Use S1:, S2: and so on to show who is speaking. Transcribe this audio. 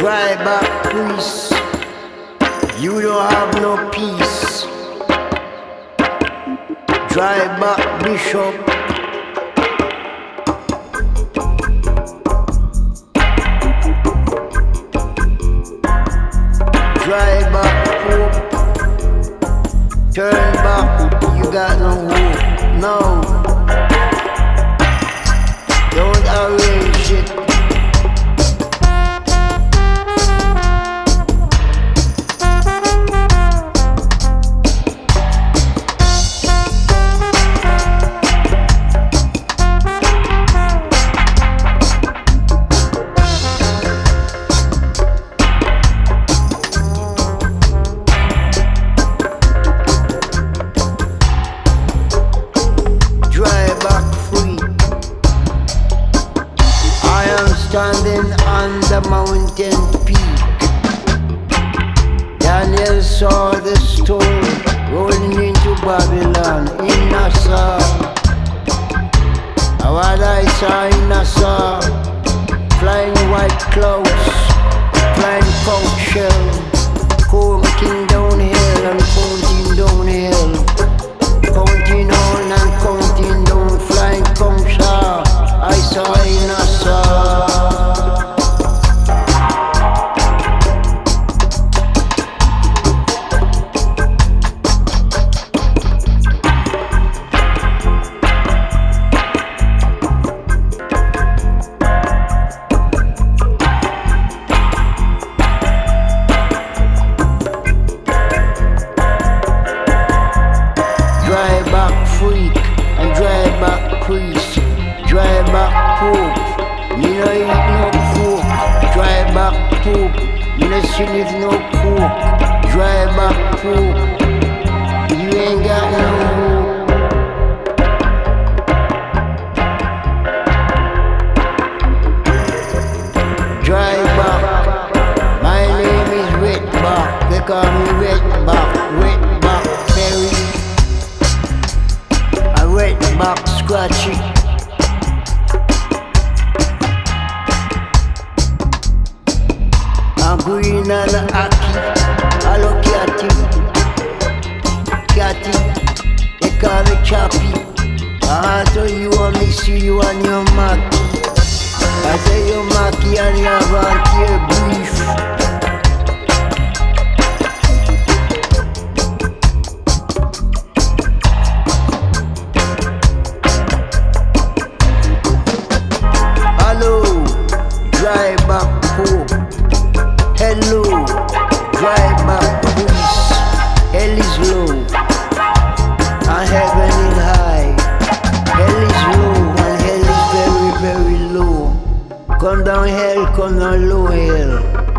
S1: Dry back priest, you don't have no peace. Dry back bishop, dry back pope, turn back, you got no hope. No, don't arrange it. Standing on the mountain peak, Daniel saw the stone rolling into Babylon in Nassau. And what I saw in Nassau, flying white clouds, flying conch shell, counting downhill and counting downhill, counting on and counting down, flying conch shell. I saw in Nassau. Dry back freak and dry back priest, dry back pope, me no eat no coke. Dry back pope, me no sleep no coke. Dry back pope, you ain't got no hope. Dry back, my name is Wetback, they call me Wetback, Wetback Perry. Wetback scratchy. I'm green and aki. Hello Catty. Catty, they call me Chappy. I tell you want me see you and your Mackie. I say your Mackie and your volunteer brief. Dry back pope, hello, dry back priest, hell is low, and heaven is high. Hell is low, and hell is very, very low. Come down hell, come down low hell.